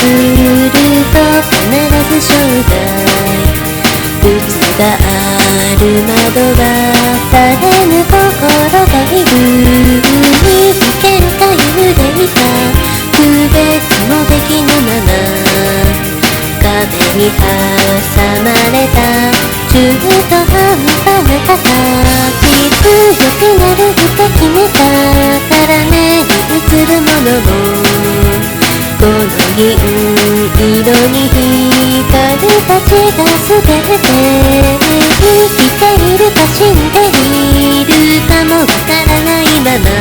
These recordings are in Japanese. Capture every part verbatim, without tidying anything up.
ると必ず将来靴がある窓はされぬ心がいるに行けるか幽霊か区別もできぬまま壁に挟まれた中途半端な形強くなるって決めたから目に映るものもこの銀色に光るたちが全て生きているか死んでいるかもわからないまま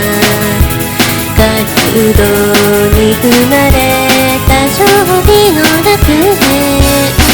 角度に踏まれた勝利の楽園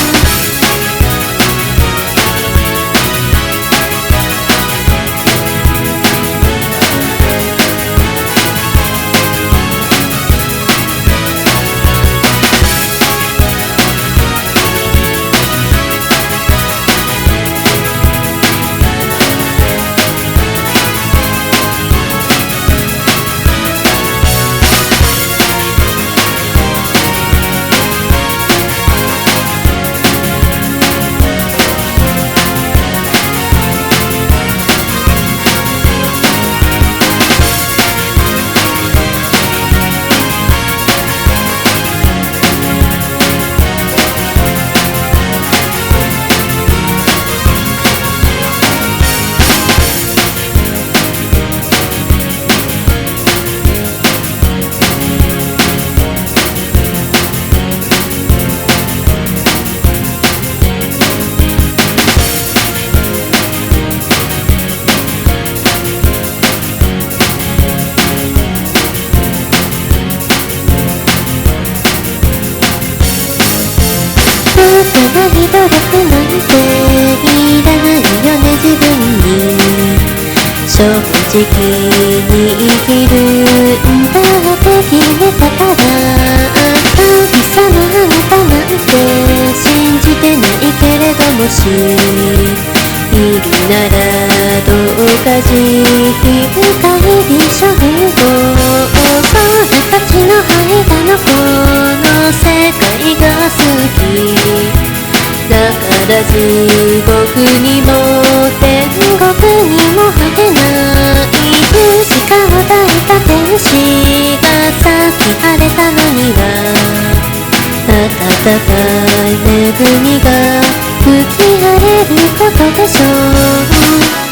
努力なんていらないよね自分に正直に生きるんだって決めたから神様あんたなんて信じてないけれどもしいるならどうか慈悲深い微笑を空たちの間のこの世界が好きだから地獄にも天国にも果てない不死を抱いた天使がさっき晴れたのには暖かい恵みが吹き荒れることでしょう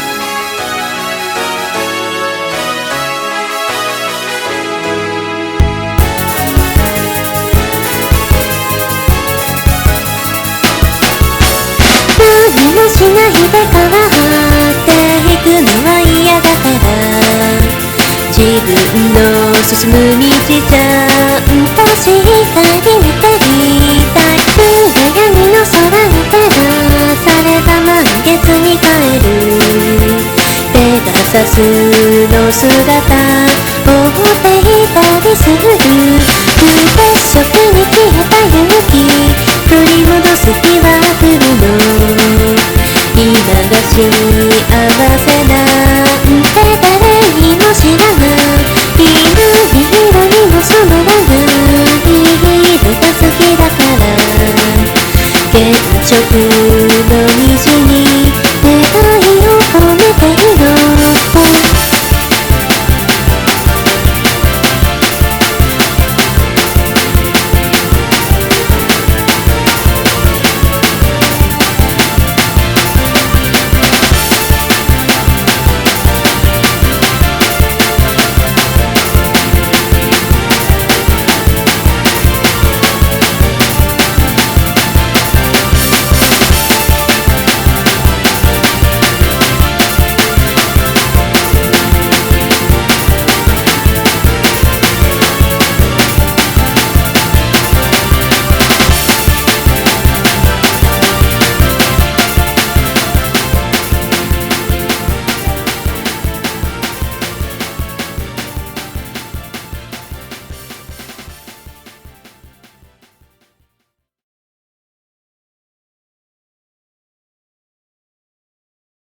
何もしないで変わっていくのは嫌だから自分の進む道じゃんとしっかり見ていたい暗闇の空に照らされた満月に帰るペガサスの姿